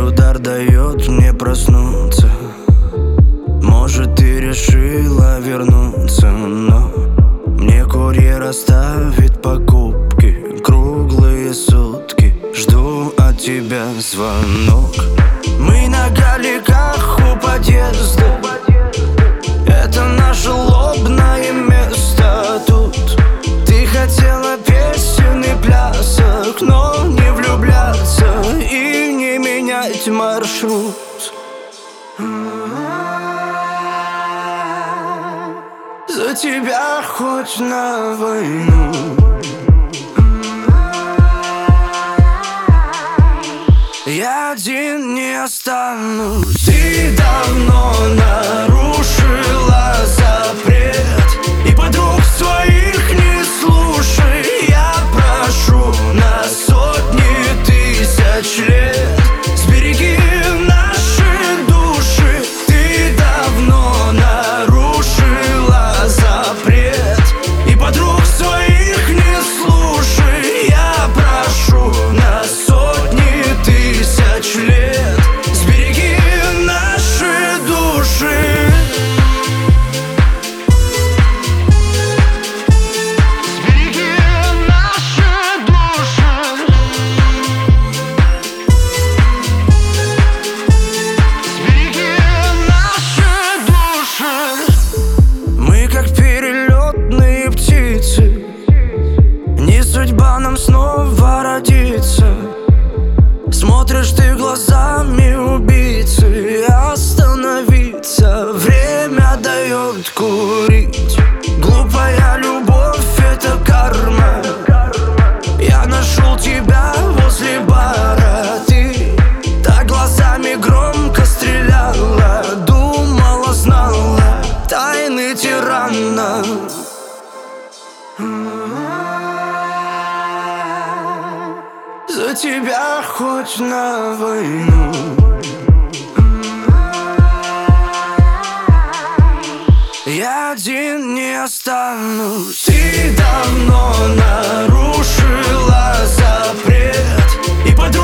удар дает мне проснуться. Может, ты решила вернуться, но мне курьер оставит покупки круглые сутки. Жду от тебя звонок. Мы на галиках у подъезда. Это наше лобное место тут. Ты хотела песен и плясок, но не влюбляться и не менять маршрут. За тебя хоть на войну. Я один не останусь. Ты давно нарушила запрет и подруг своих не слушай. Я прошу на сотни тысяч лет, сбереги наши души. Ты давно нарушила запрет и подруг своих не слушай. Я прошу на сотни тысяч лет, сбереги наши души. Сбереги наши души. Сбереги наши души. Мы как перелетные птицы, не судьба нам снова родиться. Смотришь ты глазами убийцы, остановиться время дает курить. Глупая любовь — это карма. Я нашел тебя возле бара. Ты так глазами громко стреляла, думала, знала тайны тирана. За тебя хоть на войну. Я один не останусь. Ты давно нарушила запрет и подруг